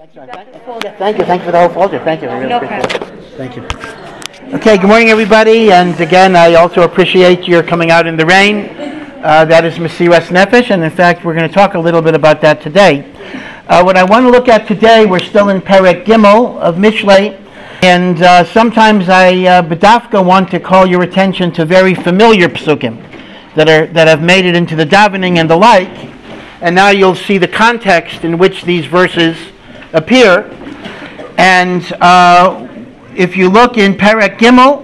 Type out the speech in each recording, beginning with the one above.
Excellent. Thank you for the whole folder. Thank you. I really appreciate it. Thank you. Okay, good morning, everybody. And again, I also appreciate your coming out in the rain. That is Mesiras Nefesh, and in fact, we're going to talk a little bit about that today. What I want to look at today, we're still in Perek Gimel of Mishlei, and sometimes I, B'dafka, want to call your attention to very familiar psukim that have made it into the davening and the like. And now you'll see the context in which these verses appear. And if you look in Perek Gimel,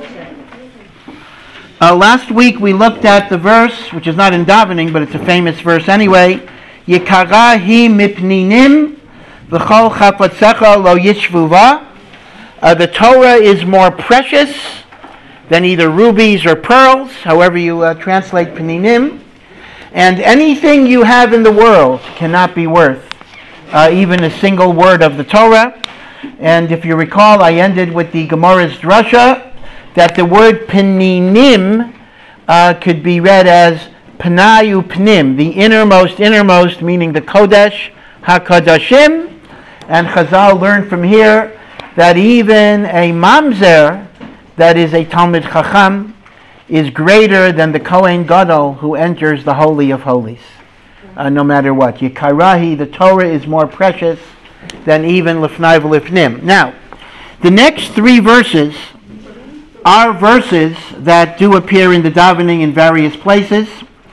last week we looked at the verse, which is not in davening, but it's a famous verse anyway. Yikara hi mipninim v'chol chafetzecha lo yishvuva. The Torah is more precious than either rubies or pearls, however you translate pninim. And anything you have in the world cannot be worth even a single word of the Torah. And if you recall, I ended with the Gemara's drasha that the word pninim could be read as pnayu pnim, the innermost, meaning the Kodesh HaKodashim. And Chazal learned from here that even a mamzer, that is a Talmid Chacham, is greater than the Kohen Gadol who enters the Holy of Holies, no matter what. Yikarahi, the Torah is more precious than even Lifnai v'Lifnim. Now, the next three verses are verses that do appear in the davening in various places.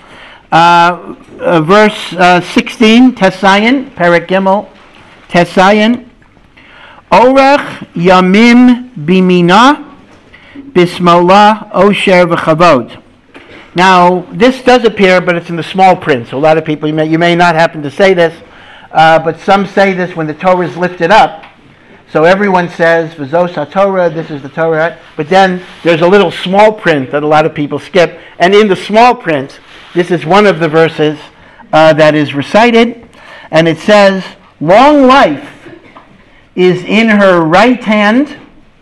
Verse 16, Tesayin, Perek Gimel, Tesayin, Orach Yamim Bimina, Bismillah, Osher v'Chavod. Now, this does appear, but it's in the small print. So a lot of people, you may not happen to say this, but some say this when the Torah is lifted up. So everyone says, V'zos HaTorah, this is the Torah. But then there's a little small print that a lot of people skip. And in the small print, this is one of the verses that is recited. And it says, long life is in her right hand,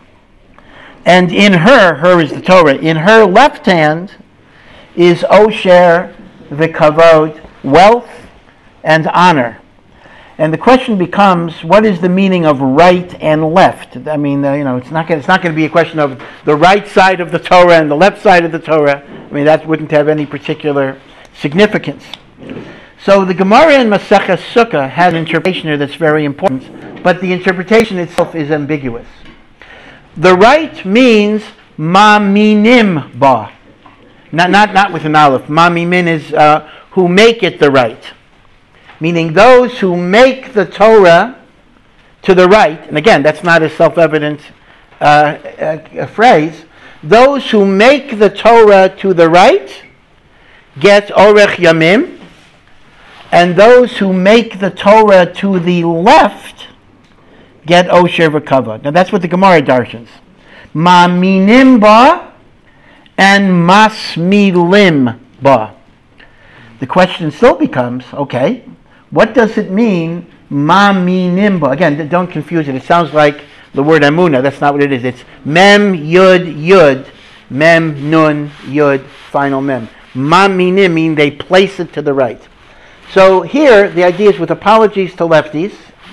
and in her is the Torah, in her left hand is Osher v'Kavod, wealth and honor. And the question becomes, what is the meaning of right and left? I mean, it's not going to be a question of the right side of the Torah and the left side of the Torah. I mean, that wouldn't have any particular significance. So the Gemara in Maseches Sukkah had an interpretation here that's very important, but the interpretation itself is ambiguous. The right means maminim ba, not with an aleph. Mamimin is who make it the right, meaning those who make the Torah to the right. And again, that's not a self-evident phrase. Those who make the Torah to the right get orech yamim, and those who make the Torah to the left get Osher v'Kavod. Now that's what the Gemara darshans. Ma'minim ba and masmilim ba. The question still becomes, okay, what does it mean, ma'minim ba? Again, don't confuse it. It sounds like the word emunah. That's not what it is. It's mem, yud, mem, nun, yud, final mem. Ma'minim mean they place it to the right. So here, the idea is, with apologies to lefties,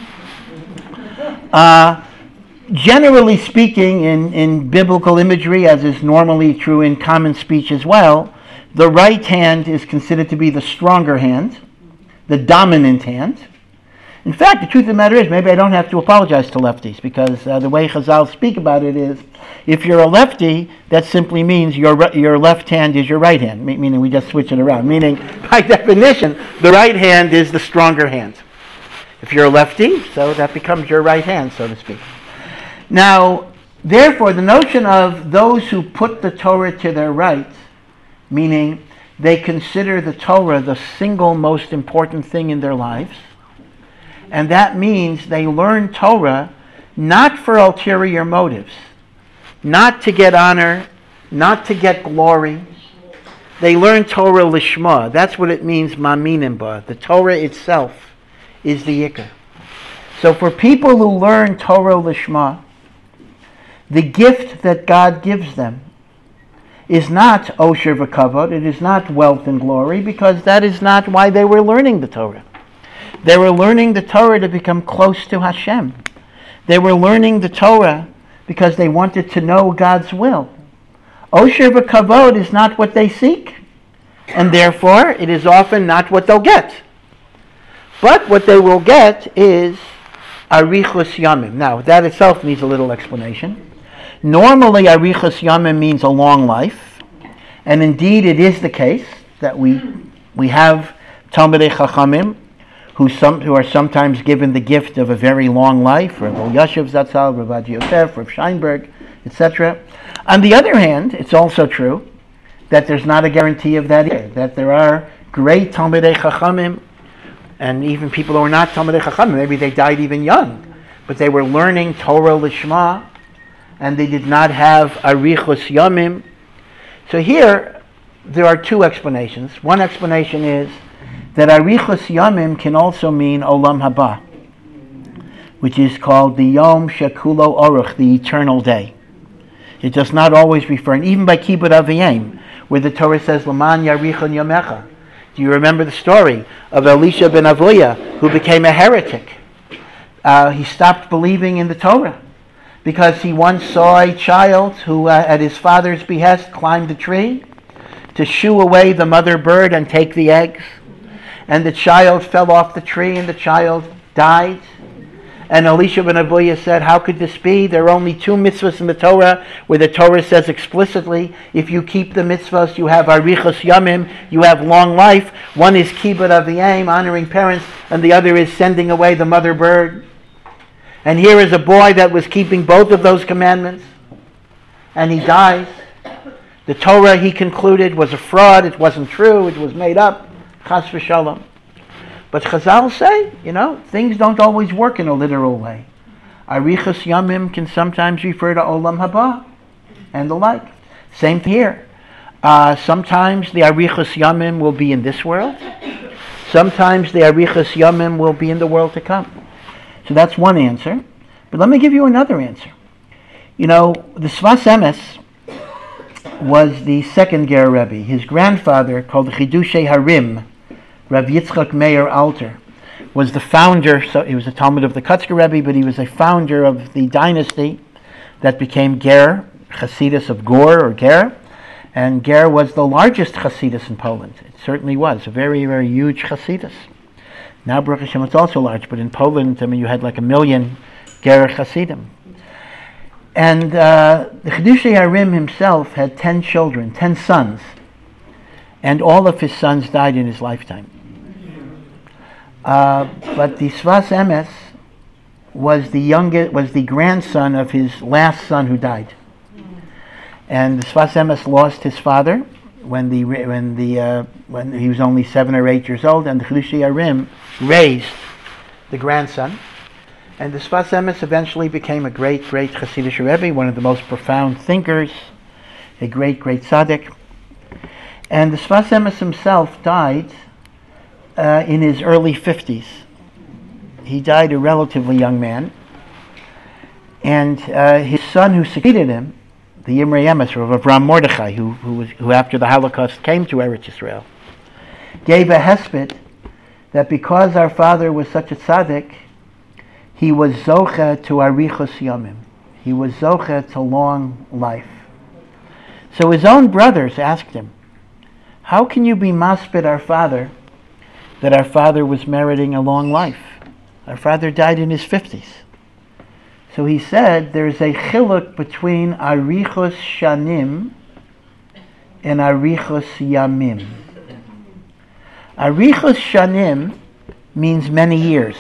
generally speaking, in biblical imagery, as is normally true in common speech as well, the right hand is considered to be the stronger hand, the dominant hand. In fact, the truth of the matter is, maybe I don't have to apologize to lefties, because the way Chazal speak about it is, if you're a lefty, that simply means your left hand is your right hand, meaning we just switch it around, meaning, by definition, the right hand is the stronger hand. If you're a lefty, so that becomes your right hand, so to speak. Now, therefore, the notion of those who put the Torah to their right, meaning they consider the Torah the single most important thing in their lives, and that means they learn Torah not for ulterior motives, not to get honor, not to get glory. They learn Torah lishma. That's what it means, ma'minim ba. The Torah itself is the ikar. So for people who learn Torah lishma, the gift that God gives them is not Osher v'Kavod, it is not wealth and glory, because that is not why they were learning the Torah. They were learning the Torah to become close to Hashem. They were learning the Torah because they wanted to know God's will. Osher v'kavod is not what they seek, and therefore it is often not what they'll get. But what they will get is arichus yamim. Now, that itself needs a little explanation. Normally, arichus yamim means a long life, and indeed it is the case that we have Talmidei Chachamim who are sometimes given the gift of a very long life, Rav Elyashiv Zatzal, Rav Adi Yosef, Rav Scheinberg, etc. On the other hand, it's also true that there's not a guarantee of that either, that there are great Talmidei Chachamim, and even people who are not Talmidei Chachamim, maybe they died even young, but they were learning Torah Lishma, and they did not have Arichus Yamim. So here, there are two explanations. One explanation is that Arichus Yamim can also mean Olam Haba, which is called the Yom Shekulo Oruch, the eternal day. It does not always refer, and even by Kibbut Aviyim, where the Torah says, L'man Yarichon Yamecha. Do you remember the story of Elisha ben Avuya, who became a heretic? He stopped believing in the Torah because he once saw a child who, at his father's behest, climbed a tree to shoo away the mother bird and take the eggs. And the child fell off the tree and the child died. And Elisha ben Avuya said, how could this be? There are only two mitzvahs in the Torah where the Torah says explicitly, if you keep the mitzvahs, you have arichos yamim, you have long life. One is kibbut aviyim, honoring parents, and the other is sending away the mother bird. And here is a boy that was keeping both of those commandments, and he dies. The Torah, he concluded, was a fraud. It wasn't true. It was made up. Chas v'shalom. But Chazal say, things don't always work in a literal way. Arichas Yamim can sometimes refer to Olam Haba and the like. Same here. Sometimes the Arichas Yamim will be in this world. Sometimes the Arichas Yamim will be in the world to come. So that's one answer. But let me give you another answer. The Sfas Emes was the second Ger Rebbe. His grandfather, called the Chidushei Harim, Rav Yitzchak Meir Alter, was the founder. So he was a Talmud of the Kotzker Rebbe, but he was a founder of the dynasty that became Ger, Chasidus of Gor or Ger, and Ger was the largest Chasidus in Poland. It certainly was a very, very huge Chasidus. Now Baruch Hashem, it's also large, but in Poland, you had like 1 million Ger Chasidim. And the Chidushei Harim himself had 10 children, 10 sons, and all of his sons died in his lifetime. But the Sfas Emes was the grandson of his last son who died. And the Sfas Emes lost his father when he was only 7 or 8 years old, and the Chidushei Harim raised the grandson. And the Sfas Emes eventually became a great, great Hasidic Rebbe, one of the most profound thinkers, a great, great tzaddik. And the Sfas Emes himself died in his early 50s. He died a relatively young man. And his son who succeeded him, the Imrei Emes, of Avram Mordechai, who after the Holocaust came to Eretz Yisrael, gave a hesped that because our father was such a tzaddik, he was zoche to arichos yamim. He was zoche to long life. So his own brothers asked him, how can you be maspid our father, that our father was meriting a long life? Our father died in his 50s. So he said, there's a chiluk between arichos shanim and arichos yamim. Arichos shanim means many years.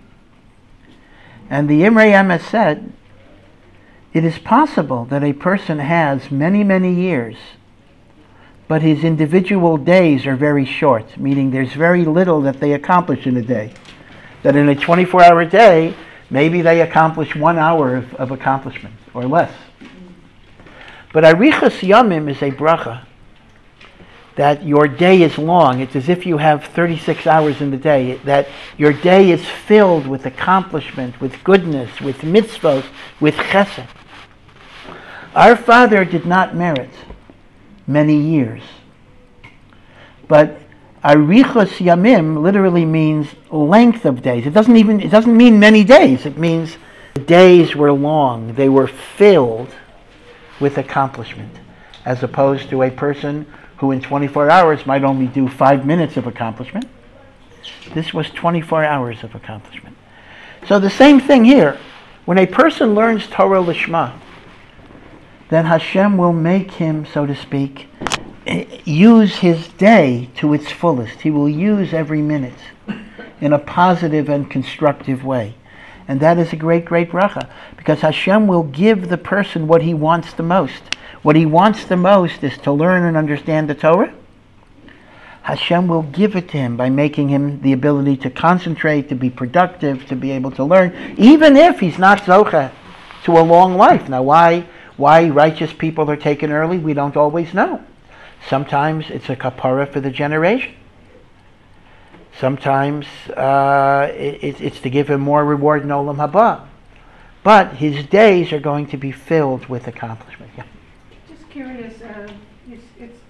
And the Imrei Emes said, it is possible that a person has many, many years, but his individual days are very short, meaning there's very little that they accomplish in a day. That in a 24-hour day, maybe they accomplish 1 hour of accomplishment, or less. But Arichas Yamim is a bracha, that your day is long. It's as if you have 36 hours in the day, that your day is filled with accomplishment, with goodness, with mitzvot, with chesed. Our father did not merit many years. But Arichos Yamim literally means length of days. It doesn't mean many days. It means days were long. They were filled with accomplishment, as opposed to a person who in 24 hours might only do 5 minutes of accomplishment. This was 24 hours of accomplishment. So the same thing here. When a person learns Torah Lishma, then Hashem will make him, so to speak, use his day to its fullest. He will use every minute in a positive and constructive way. And that is a great, great bracha, because Hashem will give the person what he wants the most. What he wants the most is to learn and understand the Torah. Hashem will give it to him by making him the ability to concentrate, to be productive, to be able to learn, even if he's not zocheh to a long life. Now, why righteous people are taken early, we don't always know. Sometimes it's a kapara for the generation. Sometimes it's to give him more reward in Olam Haba. But his days are going to be filled with accomplishment. Yeah. Just curious, it's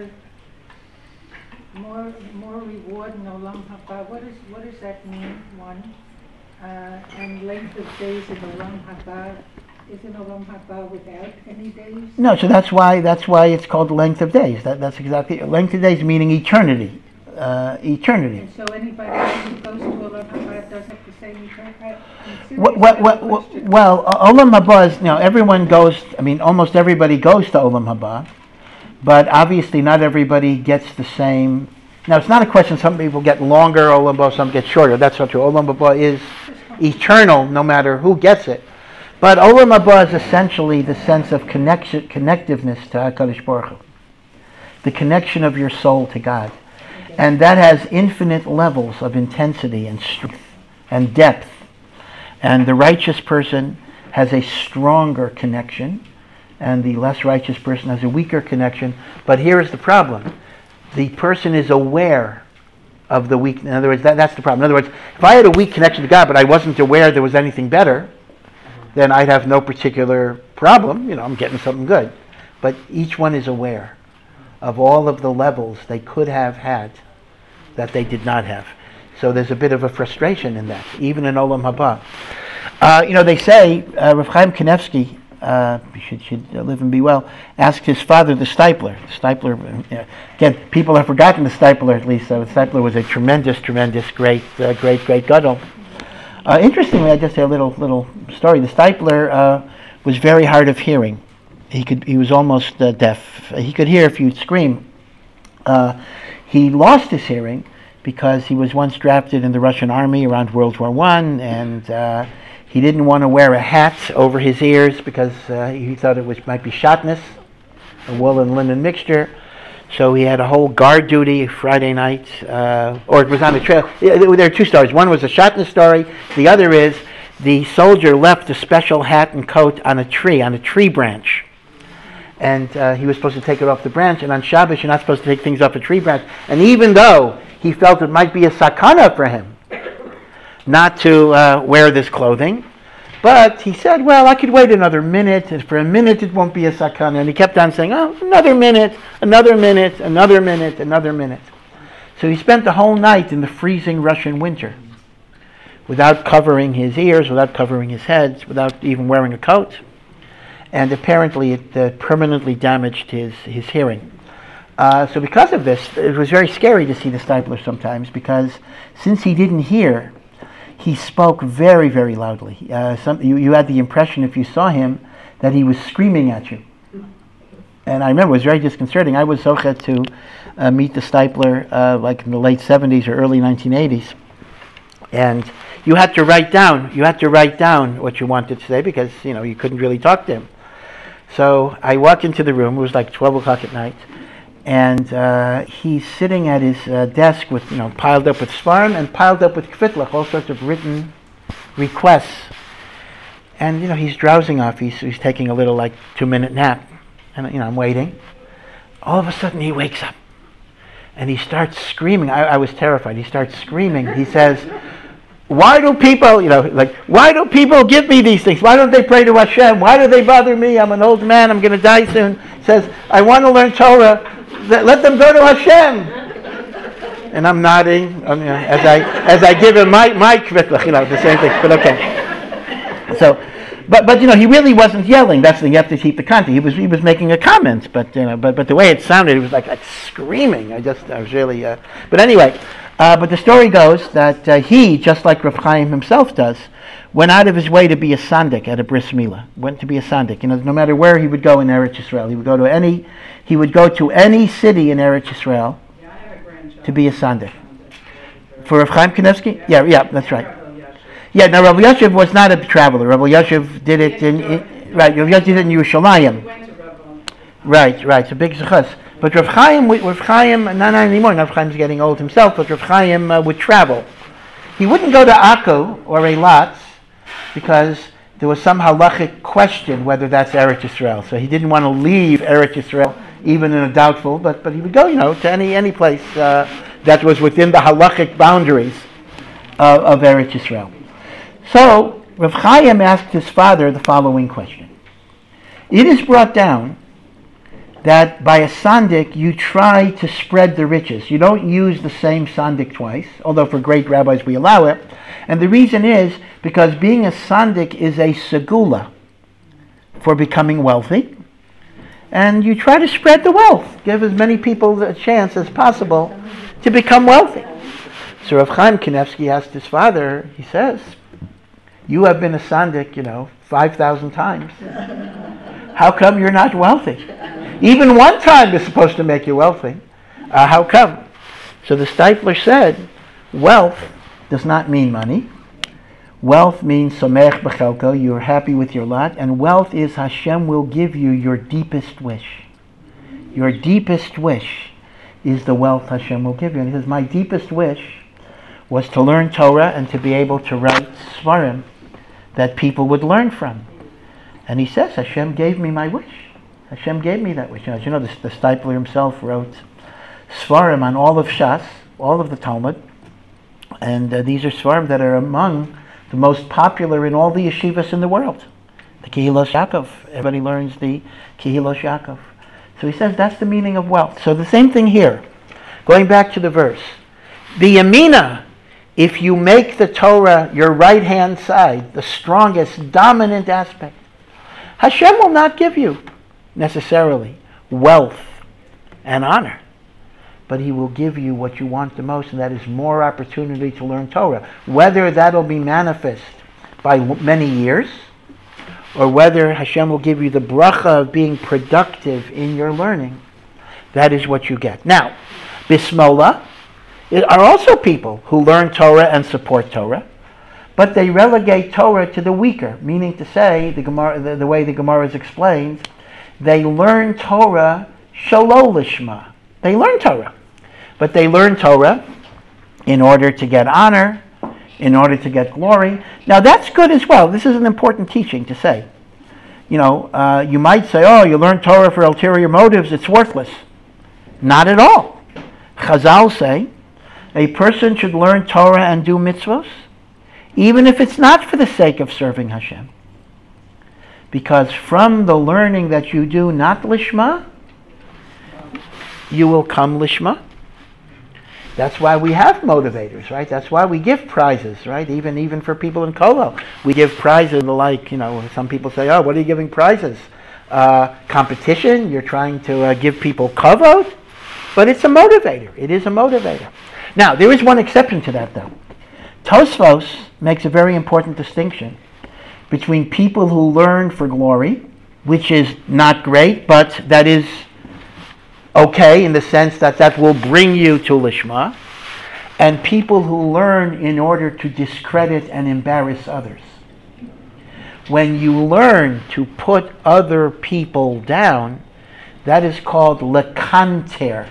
more reward in Olam Haba. What does that mean? One, and length of days in Olam Haba. Isn't Olam Haba without any days? No, so that's why it's called length of days. That's exactly length of days, meaning eternity. Eternity. And so anybody who goes to Olam Haba does have the same eternity? Well, Olam Haba is, everyone goes, almost everybody goes to Olam Haba, but obviously not everybody gets the same. Now, it's not a question, some people get longer Olam Haba, some get shorter. That's not true. Olam Haba is eternal no matter who gets it. But Olam Haba is essentially the sense of connectiveness to HaKadosh Baruch Hu. The connection of your soul to God. And that has infinite levels of intensity and strength and depth. And the righteous person has a stronger connection, and the less righteous person has a weaker connection. But here is the problem. The person is aware of the weak. In other words, that's the problem. In other words, if I had a weak connection to God, but I wasn't aware there was anything better, then I'd have no particular problem. I'm getting something good. But each one is aware of all of the levels they could have had that they did not have. So there's a bit of a frustration in that, even in Olam Haba. They say, Rav Chaim Kanevsky, should live and be well, asked his father, the Steipler. Again, people have forgotten the Steipler at least. The Steipler was a tremendous, great gadol. Interestingly, I just say a little story. The Steipler was very hard of hearing. He was almost deaf. He could hear if you'd scream. He lost his hearing because he was once drafted in the Russian army around World War I, and he didn't want to wear a hat over his ears because he thought it might be shatnez, a wool and linen mixture. So he had a whole guard duty Friday night, or it was on the trail. There are two stories. One was a shatnez story. The other is the soldier left a special hat and coat on a tree branch. And he was supposed to take it off the branch, and on Shabbos you're not supposed to take things off a tree branch. And even though he felt it might be a sakana for him not to wear this clothing, but he said, well, I could wait another minute, and for a minute it won't be a sakana. And he kept on saying, another minute. So he spent the whole night in the freezing Russian winter without covering his ears, without covering his head, without even wearing a coat. And apparently it permanently damaged his hearing. So because of this, it was very scary to see the Steipler sometimes, because since he didn't hear, he spoke very, very loudly. You had the impression, if you saw him, that he was screaming at you. And I remember it was very disconcerting. I was zochet to meet the Steipler like in the late 70s or early 1980s. And you had to write down what you wanted to say, because you couldn't really talk to him. So I walk into the room. It was like 12 o'clock at night, and he's sitting at his desk with piled up with svarim and piled up with kvitlach, all sorts of written requests. And he's drowsing off. He's taking a little 2-minute nap, and I'm waiting. All of a sudden he wakes up, and he starts screaming. I was terrified. He starts screaming. He says, why do people, why do people give me these things? Why don't they pray to Hashem? Why do they bother me? I'm an old man. I'm going to die soon. He says, I want to learn Torah. Let them go to Hashem. And I'm nodding as I give him my kvitlach, the same thing. But okay. So, but he really wasn't yelling. That's the, you have to keep the context. He was making a comment, but but the way it sounded, it was like screaming. I was really. But anyway, but the story goes that he, just like Rav Chaim himself does, went out of his way to be a sandik at a bris milah. Went to be a sandik. No matter where he would go in Eretz Yisrael, he would go to any city in Eretz Yisrael to be a sandik. For Rav Chaim Kanievsky? Yeah, that's right. Yeah, now Rav Yashiv was not a traveler. Rav Yashiv did it Rav Yashiv did it in Yerushalayim. Right, it's a big zechus. But Rav Chaim, not anymore. Rav Chaim's getting old himself, but Rav Chaim would travel. He wouldn't go to Akko or Eilat because there was some halachic question whether that's Eretz Yisrael. So he didn't want to leave Eretz Yisrael even in a doubtful, but he would go, to any place that was within the halachic boundaries of Eretz Yisrael. So Rav Chaim asked his father the following question. It is brought down that by a sandik you try to spread the riches. You don't use the same sandik twice, although for great rabbis we allow it. And the reason is because being a sandik is a segula for becoming wealthy. And you try to spread the wealth, give as many people a chance as possible to become wealthy. So Rav Chaim Kanievsky asked his father, he says, you have been a sandik, 5,000 times. How come you're not wealthy? Even one time is supposed to make you wealthy. How come? So the Steipler said, wealth does not mean money. Wealth means somech b'chelko, you're happy with your lot, and wealth is Hashem will give you your deepest wish. Your deepest wish is the wealth Hashem will give you. And he says, my deepest wish was to learn Torah and to be able to write svarim that people would learn from. And he says, Hashem gave me my wish. Hashem gave me that wish. As you know, the Steipler himself wrote svarim on all of Shas, all of the Talmud, and these are svarim that are among the most popular in all the yeshivas in the world. The Kehilos Yaakov. Everybody learns the Kehilos Yaakov. So he says that's the meaning of wealth. So the same thing here. Going back to the verse. The Yamina, if you make the Torah your right-hand side, the strongest, dominant aspect, Hashem will not give you necessarily wealth and honor, but he will give you what you want the most, and that is more opportunity to learn Torah. Whether that'll be manifest by many years, or whether Hashem will give you the bracha of being productive in your learning, that is what you get. Now, Bismillah are also people who learn Torah and support Torah, but they relegate Torah to the weaker, meaning to say, the way the Gemara is explained, they learn Torah shelo lishma. They learn Torah, but they learn Torah in order to get honor, in order to get glory. Now that's good as well. This is an important teaching to say. You might say, oh, you learn Torah for ulterior motives, it's worthless. Not at all. Chazal say, a person should learn Torah and do mitzvos, even if it's not for the sake of serving Hashem. Because from the learning that you do not lishma, you will come lishma. That's why we have motivators, right? That's why we give prizes, right? Even for people in Kolo. We give prizes like, some people say, oh, what are you giving prizes? Competition? You're trying to give people kavod? But it's a motivator. It is a motivator. Now, there is one exception to that, though. Tosfos makes a very important distinction between people who learn for glory, which is not great, but that is okay in the sense that will bring you to lishma, and people who learn in order to discredit and embarrass others. When you learn to put other people down, that is called lekanter.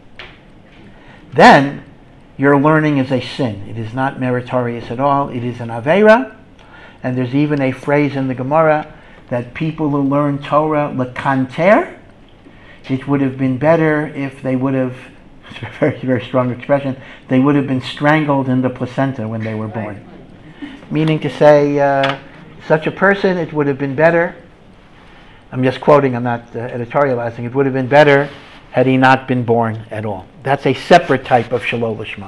Then your learning is a sin. It is not meritorious at all. It is an aveira. And there's even a phrase in the Gemara that people who learn Torah lekanter, it would have been better if they would have, it's a very, very strong expression, they would have been strangled in the placenta when they were born. Meaning to say, such a person, it would have been better, I'm just quoting, I'm not editorializing, it would have been better had he not been born at all. That's a separate type of shelo lishma.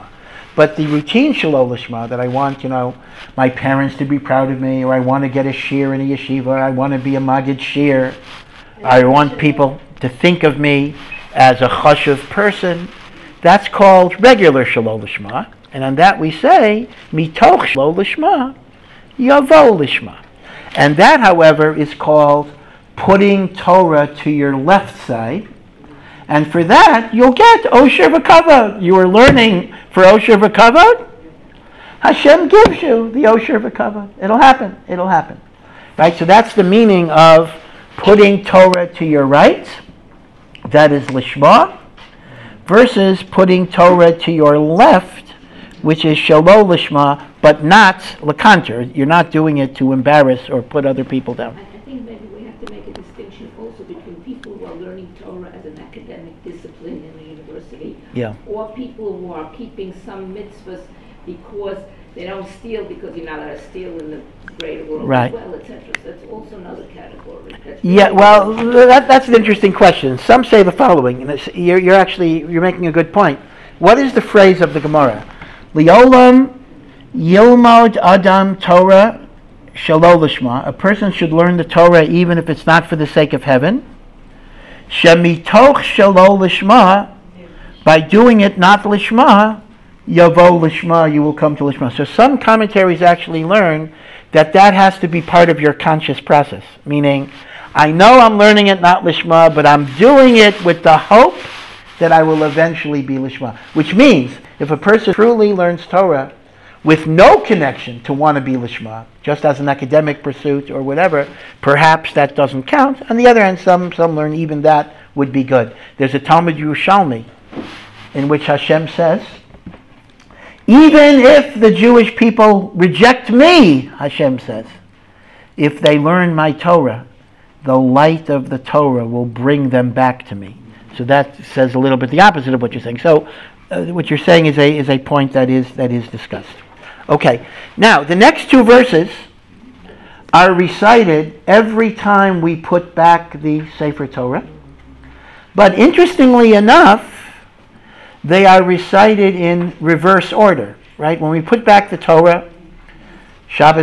But the routine Shalol Lishma, that I want, my parents to be proud of me, or I want to get a shir in a yeshiva, or I want to be a Magid shir, I want people to think of me as a chashuv person, that's called regular Shalol Lishma. And on that we say, mitoch Shalol Lishma, yavo Lishma. And that, however, is called putting Torah to your left side. And for that, you'll get Osher V'Kavod. You are learning for Osher V'Kavod. Hashem gives you the Osher V'Kavod. It'll happen. Right? So that's the meaning of putting Torah to your right. That is Lishma. Versus putting Torah to your left, which is Shalol Lishma, but not Lakanter. You're not doing it to embarrass or put other people down. I think maybe we have to make a distinction also between people who are learning Torah as an academic discipline in the university, or people who are keeping some mitzvahs because they don't steal, because you're not allowed to steal in the greater world as well, etc. So that's also another category. That's an interesting question. Some say the following, and you're making a good point. What is the phrase of the Gemara? Liolam Yilmod Adam Torah Shalol Lishma. A person should learn the Torah even if it's not for the sake of heaven. Shemitoch Shalol Lishma. By doing it not Lishma, Yavo Lishma, you will come to Lishma. So some commentaries actually learn that has to be part of your conscious process. Meaning, I know I'm learning it not Lishma, but I'm doing it with the hope that I will eventually be Lishma. Which means, if a person truly learns Torah with no connection to want to be Lishma, just as an academic pursuit or whatever, perhaps that doesn't count. On the other hand, some learn even that would be good. There's a Talmud Yerushalmi in which Hashem says, even if the Jewish people reject me, Hashem says, if they learn my Torah, the light of the Torah will bring them back to me. So that says a little bit the opposite of what you're saying. So what you're saying is a point that is discussed. Okay, now the next two verses are recited every time we put back the Sefer Torah. But interestingly enough, they are recited in reverse order, right? When we put back the Torah, Shabbos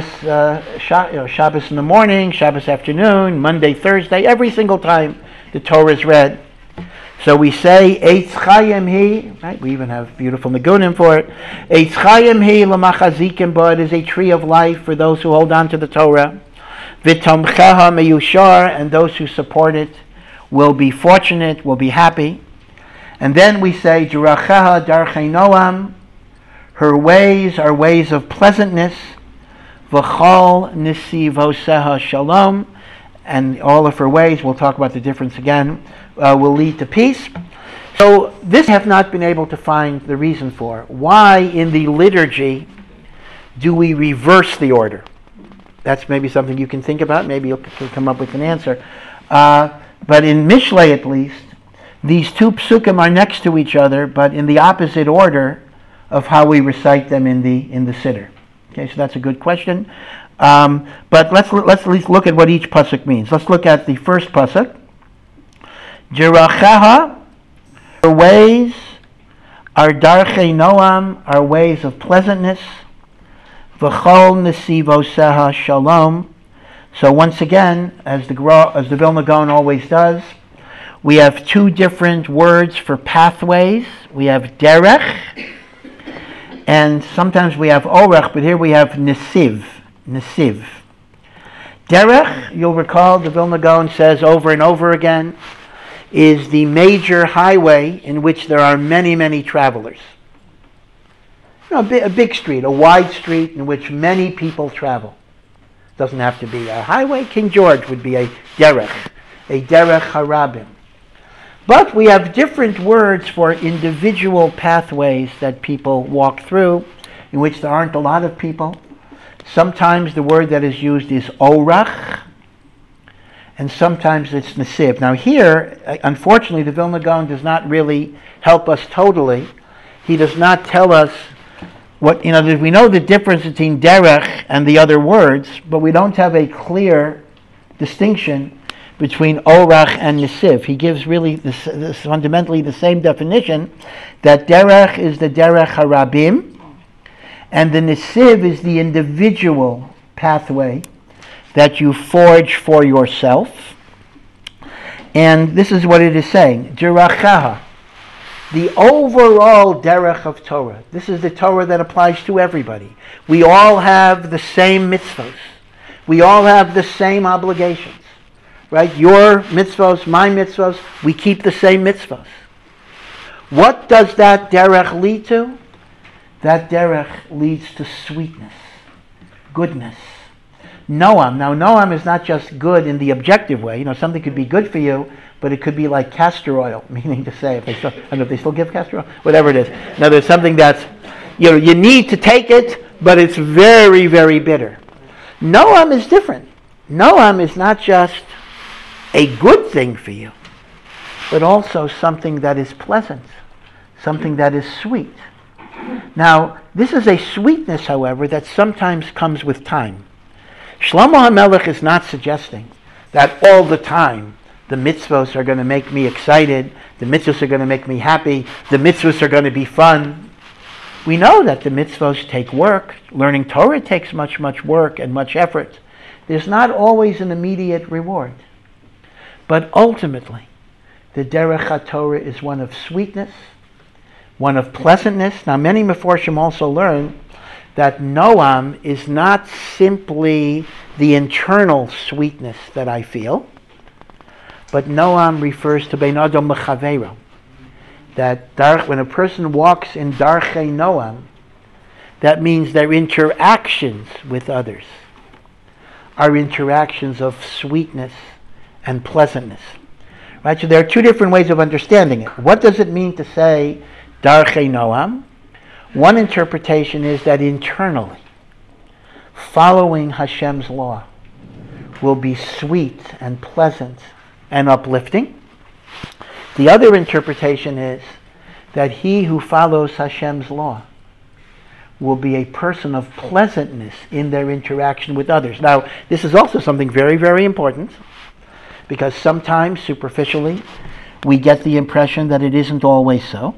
in the morning, Shabbos afternoon, Monday, Thursday, every single time the Torah is read. So we say, Eitz Chayim Hi, right? We even have beautiful Nagunim for it. Eitz Chayim Hi L'machazikim Bo, it is a tree of life for those who hold on to the Torah. V'tomcheha meyushar, and those who support it will be fortunate, will be happy. And then we say, Deracheha darchei noam, her ways are ways of pleasantness. V'chol nisivoseha shalom, and all of her ways, we'll talk about the difference again, will lead to peace. So this I have not been able to find the reason for. Why in the liturgy do we reverse the order? That's maybe something you can think about. Maybe you'll come up with an answer. But in Mishlei at least, these two psukim are next to each other, but in the opposite order of how we recite them in the Siddur. Okay, so that's a good question. But let's at least look at what each pasuk means. Let's look at the first pasuk. Jeracheha, her ways are darchei noam, are ways of pleasantness. V'chol nesivoseha shalom. So once again, as the Vilna Gaon always does, we have two different words for pathways. We have derech, and sometimes we have orech, but here we have nesiv. Derech, you'll recall, the Vilna Gaon says over and over again, is the major highway in which there are many, many travelers. A big street, a wide street in which many people travel. Doesn't have to be a highway. King George would be a derech harabim. But we have different words for individual pathways that people walk through, in which there aren't a lot of people. Sometimes the word that is used is orach, and sometimes it's nesiv. Now here, unfortunately, the Vilna Gaon does not really help us totally. He does not tell us what, we know the difference between derech and the other words, but we don't have a clear distinction between orach and nesiv. He gives really this fundamentally the same definition, that derech is the derech harabim, And the nesiv is the individual pathway that you forge for yourself. And this is what it is saying. Derachaha, the overall derech of Torah. This is the Torah that applies to everybody. We all have the same mitzvos. We all have the same obligations. Right? Your mitzvos, my mitzvos, we keep the same mitzvos. What does that derech lead to? That derech leads to sweetness, goodness. Noam. Now, Noam is not just good in the objective way. Something could be good for you, but it could be like castor oil, meaning to say, I don't know if they still give castor oil, whatever it is. Now, there's something that's, you need to take it, but it's very, very bitter. Noam is different. Noam is not just a good thing for you, but also something that is pleasant, something that is sweet. Now, this is a sweetness, however, that sometimes comes with time. Shlomo HaMelech is not suggesting that all the time the mitzvos are going to make me excited, the mitzvos are going to make me happy, the mitzvos are going to be fun. We know that the mitzvos take work. Learning Torah takes much, much work and much effort. There's not always an immediate reward. But ultimately, the derech HaTorah is one of sweetness, one of pleasantness. Now, many Meforshim also learn that Noam is not simply the internal sweetness that I feel, but Noam refers to Ben Adam Mechaveiro. That when a person walks in Darchei Noam, that means their interactions with others are interactions of sweetness and pleasantness. Right? So there are two different ways of understanding it. What does it mean to say Darchei Noam? One interpretation is that internally, following Hashem's law will be sweet and pleasant and uplifting. The other interpretation is that he who follows Hashem's law will be a person of pleasantness in their interaction with others. Now, this is also something very, very important, because sometimes, superficially, we get the impression that it isn't always so.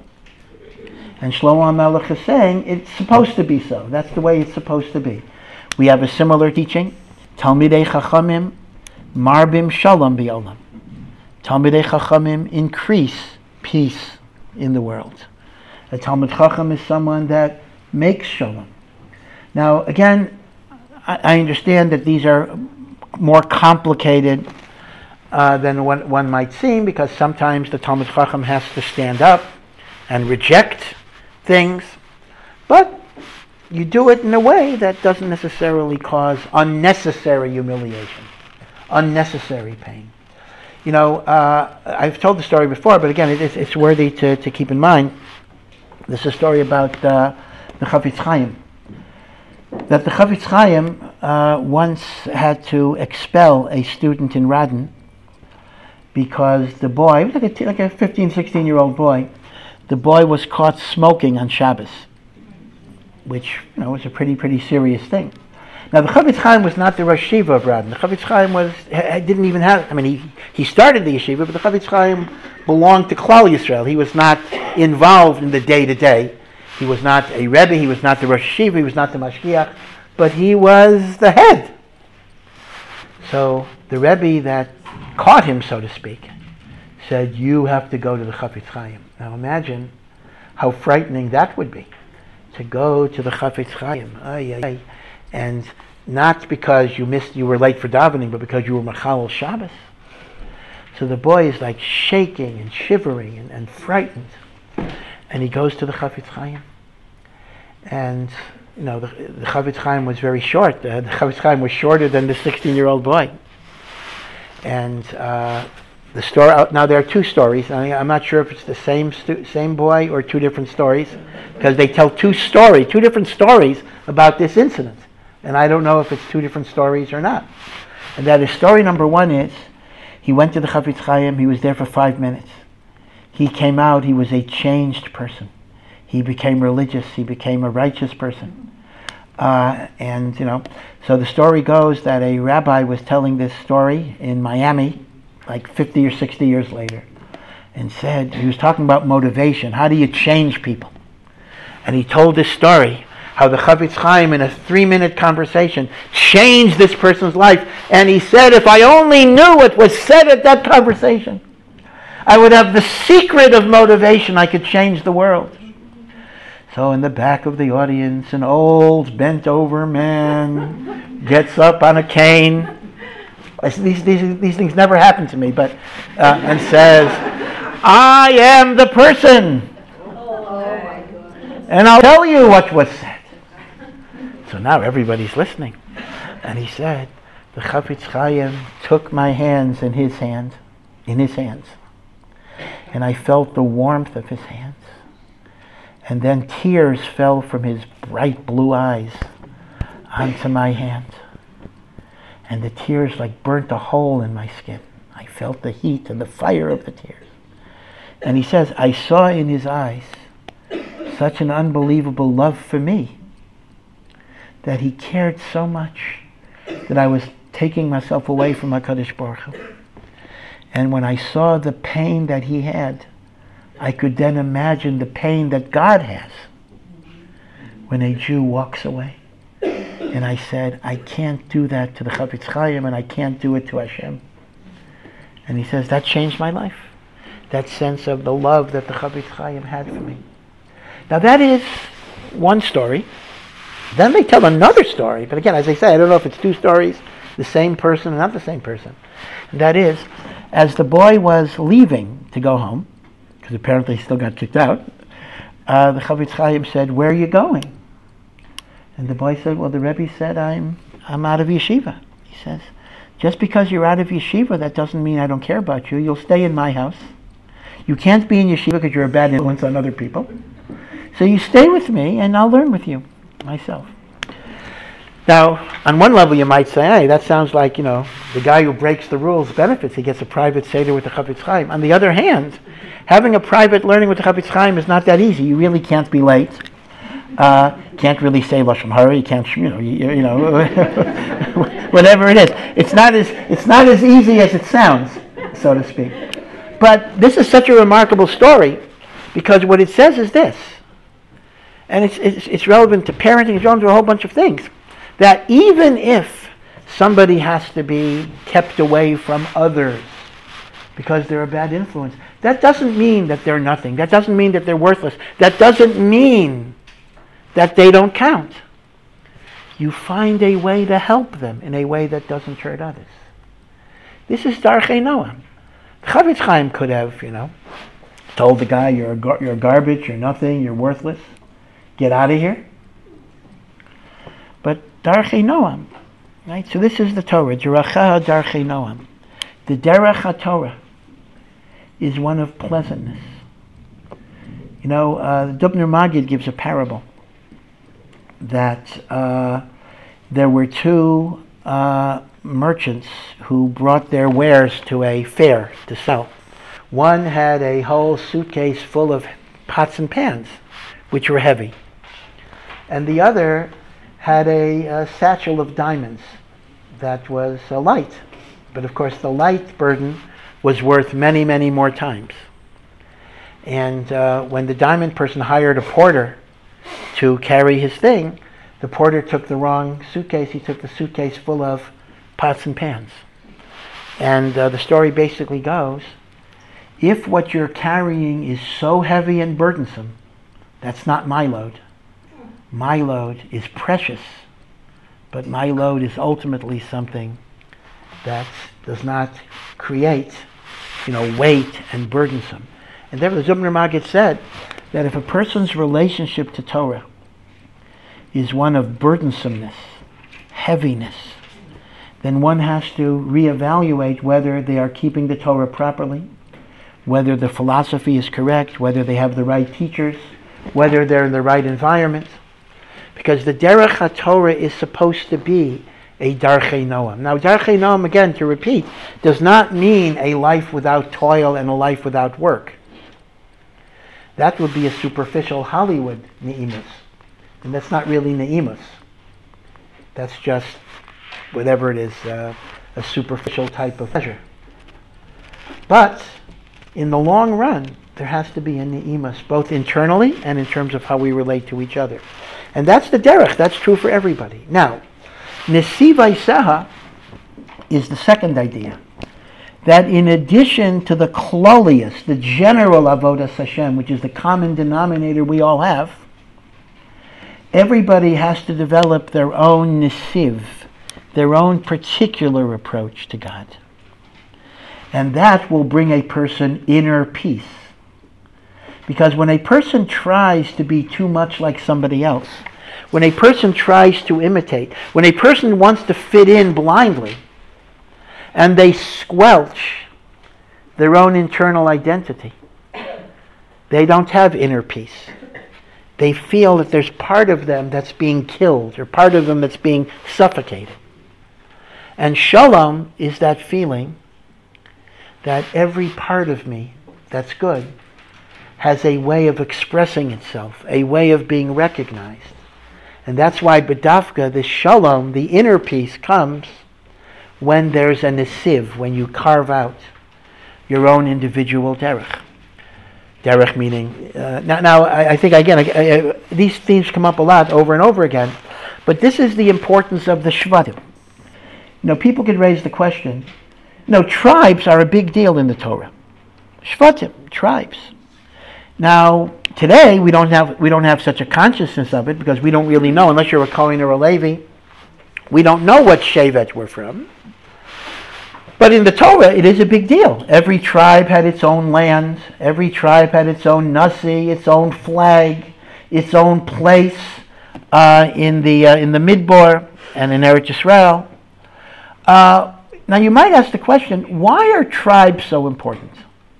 And Shlomo HaMelech is saying it's supposed to be so. That's the way it's supposed to be. We have a similar teaching. Talmidei Chachamim marbim shalom b'olam. Talmidei Chachamim increase peace in the world. A Talmid Chacham is someone that makes shalom. Now, again, I understand that these are more complicated than one might seem, because sometimes the Talmid Chacham has to stand up and reject things, but you do it in a way that doesn't necessarily cause unnecessary humiliation, unnecessary pain. I've told the story before, but again, it's worthy to keep in mind. This is a story about the Chafetz Chaim. That the Chafetz Chaim once had to expel a student in Radin because the boy, like a 15, 16-year-old boy, the boy was caught smoking on Shabbos, which was a pretty serious thing. Now, the Chafetz Chaim was not the Rosh Yeshiva of Radin. The Chafetz Chaim didn't even have. He started the yeshiva, but the Chafetz Chaim belonged to Klal Yisrael. He was not involved in the day-to-day. He was not a Rebbe. He was not the Rosh Yeshiva. He was not the Mashgiach, but he was the head. So the Rebbe that caught him, so to speak, said, "You have to go to the Chafetz Chaim." Now imagine how frightening that would be, to go to the Chafetz Chaim, and not because you were late for davening, but because you were Machal Shabbos. So the boy is like shaking and shivering and frightened, and he goes to the Chafetz Chaim. And the Chafetz Chaim was very short. The Chafetz Chaim was shorter than the 16-year-old boy. And the story. Now there are two stories. I'm not sure if it's the same boy or two different stories, because they tell two different stories about this incident, and I don't know if it's two different stories or not. And that is, story number one is, he went to the Chafetz Chaim. He was there for 5 minutes. He came out. He was a changed person. He became religious. He became a righteous person. So the story goes that a rabbi was telling this story in Miami, like 50 or 60 years later, and said, he was talking about motivation. How do you change people? And he told this story, how the Chafetz Chaim in a 3-minute conversation changed this person's life. And he said, if I only knew what was said at that conversation, I would have the secret of motivation. I could change the world. So in the back of the audience, an old bent-over man gets up on a cane. These things never happen to me, but and says, I am the person. And I'll tell you what was said. So now everybody's listening. And he said, the Chafetz Chaim took my hands in his hands, and I felt the warmth of his hands. And then tears fell from his bright blue eyes onto my hands. And the tears like burnt a hole in my skin. I felt the heat and the fire of the tears. And he says, I saw in his eyes such an unbelievable love for me, that he cared so much that I was taking myself away from HaKadosh Baruch Hu. And when I saw the pain that he had, I could then imagine the pain that God has when a Jew walks away. And I said, I can't do that to the Chafetz Chaim, and I can't do it to Hashem. And he says, that changed my life. That sense of the love that the Chafetz Chaim had for me. Now that is one story. Then they tell another story, but again, as I say, I don't know if it's two stories, the same person or not the same person. And that is, as the boy was leaving to go home, because apparently he still got kicked out, the Chafetz Chaim said, where are you going? And the boy said, well, the Rebbe said, I'm out of yeshiva. He says, just because you're out of yeshiva, that doesn't mean I don't care about you. You'll stay in my house. You can't be in yeshiva because you're a bad influence on other people. So you stay with me and I'll learn with you myself. Now, on one level you might say, hey, that sounds like, the guy who breaks the rules benefits. He gets a private seder with the Chafetz Chaim. On the other hand, having a private learning with the Chafetz Chaim is not that easy. You really can't be late. Can't really say Lashon Hara. You can't, whatever it is. It's not as easy as it sounds, so to speak. But this is such a remarkable story because what it says is this, and it's relevant to parenting, it's relevant to a whole bunch of things, that even if somebody has to be kept away from others because they're a bad influence, that doesn't mean that they're nothing. That doesn't mean that they're worthless. That doesn't mean that they don't count. You find a way to help them in a way that doesn't hurt others. This is Darchei Noam. Chafetz Chaim could have, told the guy, you're garbage, you're nothing, you're worthless, get out of here. But Darchei Noam, right? So this is the Torah, Deracha Darchei Noam. The Derech HaTorah is one of pleasantness. The Dubner Maggid gives a parable that there were two merchants who brought their wares to a fair to sell. One had a whole suitcase full of pots and pans, which were heavy. And the other had a satchel of diamonds that was light. But of course the light burden was worth many, many more times. And when the diamond person hired a porter to carry his thing, the porter took the wrong suitcase. He took the suitcase full of pots and pans. And the story basically goes, if what you're carrying is so heavy and burdensome, that's not my load. My load is precious, but my load is ultimately something that does not create, weight and burdensome. And therefore the Zubner Maggid said that if a person's relationship to Torah is one of burdensomeness, heaviness, then one has to reevaluate whether they are keeping the Torah properly, whether the philosophy is correct, whether they have the right teachers, whether they're in the right environment. Because the Derech HaTorah is supposed to be a Darchei Noam. Now, Darchei Noam, again, to repeat, does not mean a life without toil and a life without work. That would be a superficial Hollywood Ne'imus. And that's not really Ne'imus. That's just whatever it is, a superficial type of pleasure. But in the long run, there has to be a Ne'imus, both internally and in terms of how we relate to each other. And that's the derech. That's true for everybody. Now, Nesivai Seha is the second idea. That in addition to the klolius, the general avodas Hashem, which is the common denominator we all have, everybody has to develop their own nesiv, their own particular approach to God. And that will bring a person inner peace. Because when a person tries to be too much like somebody else, when a person tries to imitate, when a person wants to fit in blindly, and they squelch their own internal identity, they don't have inner peace. They feel that there's part of them that's being killed, or part of them that's being suffocated. And shalom is that feeling that every part of me that's good has a way of expressing itself, a way of being recognized. And that's why B'dafka, the shalom, the inner peace, comes when there's a nesiv, when you carve out your own individual derech. Derech meaning, now I think again, these themes come up a lot over and over again, but this is the importance of the shvatim. People could raise the question, tribes are a big deal in the Torah. Shvatim, tribes. Now, today we don't have such a consciousness of it because we don't really know, unless you're a Kohen or a Levi, we don't know what shevet we're from. But in the Torah, it is a big deal. Every tribe had its own land. Every tribe had its own nasi, its own flag, its own place in the Midbar and in Eretz Yisrael. Now you might ask the question, why are tribes so important?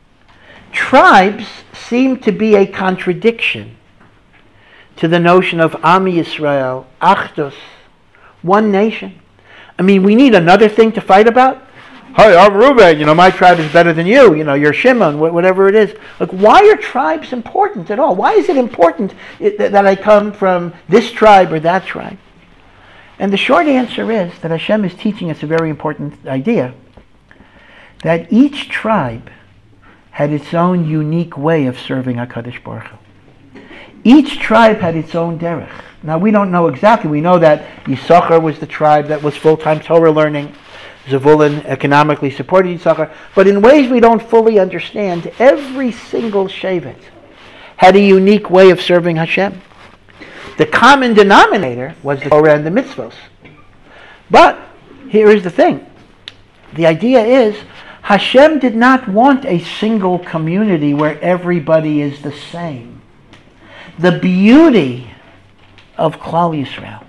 Tribes seem to be a contradiction to the notion of Am Yisrael, Achdus, one nation. I mean, we need another thing to fight about? Hey, I'm Reuben, my tribe is better than you, you're Shimon, whatever it is. Like, why are tribes important at all? Why is it important that I come from this tribe or that tribe? And the short answer is that Hashem is teaching us a very important idea, that each tribe had its own unique way of serving HaKadosh Baruch Hu. Each tribe had its own derech. Now, we don't know exactly. We know that Yisachar was the tribe that was full-time Torah learning. Zevulun economically supported Yisachar. But in ways we don't fully understand, every single shevet had a unique way of serving Hashem. The common denominator was the Torah and the mitzvos. But here is the thing. The idea is Hashem did not want a single community where everybody is the same. The beauty of Klal Yisrael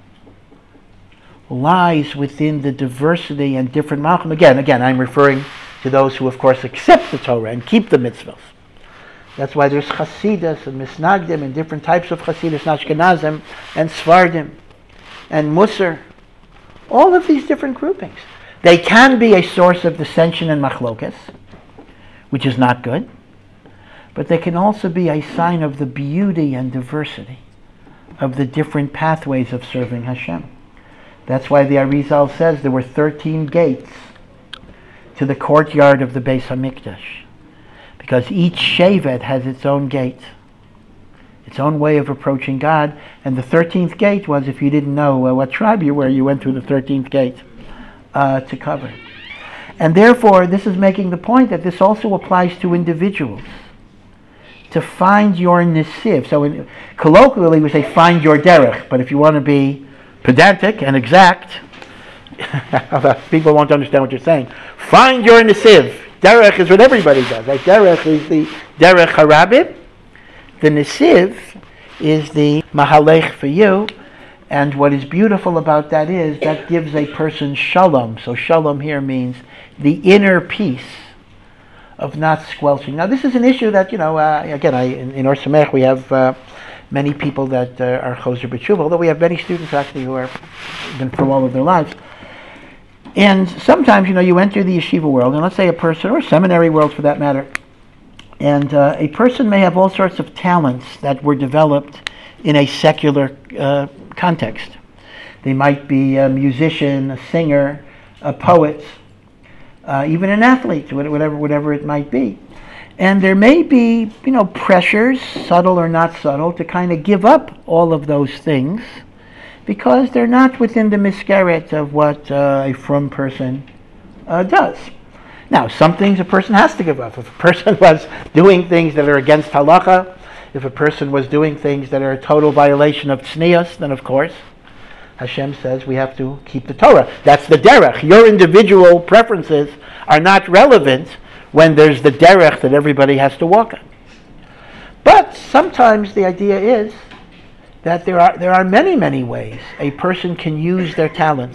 lies within the diversity and different malchim. Again, I'm referring to those who, of course, accept the Torah and keep the mitzvahs. That's why there's Chasidus and Misnagdim and different types of Chasidus, Ashkenazim and Sfardim and Musar. All of these different groupings. They can be a source of dissension and machlokas, which is not good, but they can also be a sign of the beauty and diversity of the different pathways of serving Hashem. That's why the Arizal says there were 13 gates to the courtyard of the Beis HaMikdash, because each shevet has its own gate, its own way of approaching God, and the 13th gate was, if you didn't know what tribe you were, you went through the 13th gate to cover. And therefore, this is making the point that this also applies to individuals. To find your nesiv. So colloquially we say find your derech, but if you want to be pedantic and exact, people won't understand what you're saying. Find your nesiv. Derech is what everybody does. Right? Derech is the derech harabim. The nesiv is the mahalech for you. And what is beautiful about that is that gives a person shalom. So shalom here means the inner peace of not squelching. Now this is an issue that, again, in Or Samech we have many people that are choser b'tshuva, although we have many students actually who are been from all of their lives. And sometimes, you enter the yeshiva world, and let's say a person, or seminary world for that matter, and a person may have all sorts of talents that were developed in a secular context. They might be a musician, a singer, a poet, even an athlete, whatever it might be. And there may be, pressures, subtle or not subtle, to kind of give up all of those things because they're not within the miscarret of what a frum person does. Now, some things a person has to give up. If a person was doing things that are against halacha, if a person was doing things that are a total violation of tznius, then of course Hashem says we have to keep the Torah. That's the derech. Your individual preferences are not relevant when there's the derech that everybody has to walk on. But sometimes the idea is that there are many, many ways a person can use their talents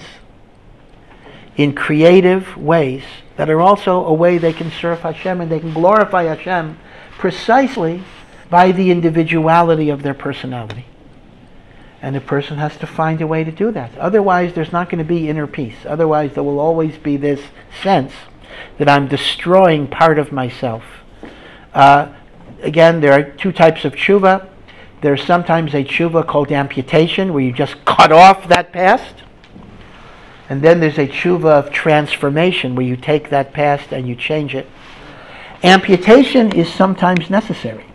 in creative ways that are also a way they can serve Hashem and they can glorify Hashem precisely by the individuality of their personality. And a person has to find a way to do that. Otherwise, there's not going to be inner peace. Otherwise, there will always be this sense that I'm destroying part of myself. Again, there are two types of tshuva. There's sometimes a tshuva called amputation, where you just cut off that past. And then there's a tshuva of transformation, where you take that past and you change it. Amputation is sometimes necessary.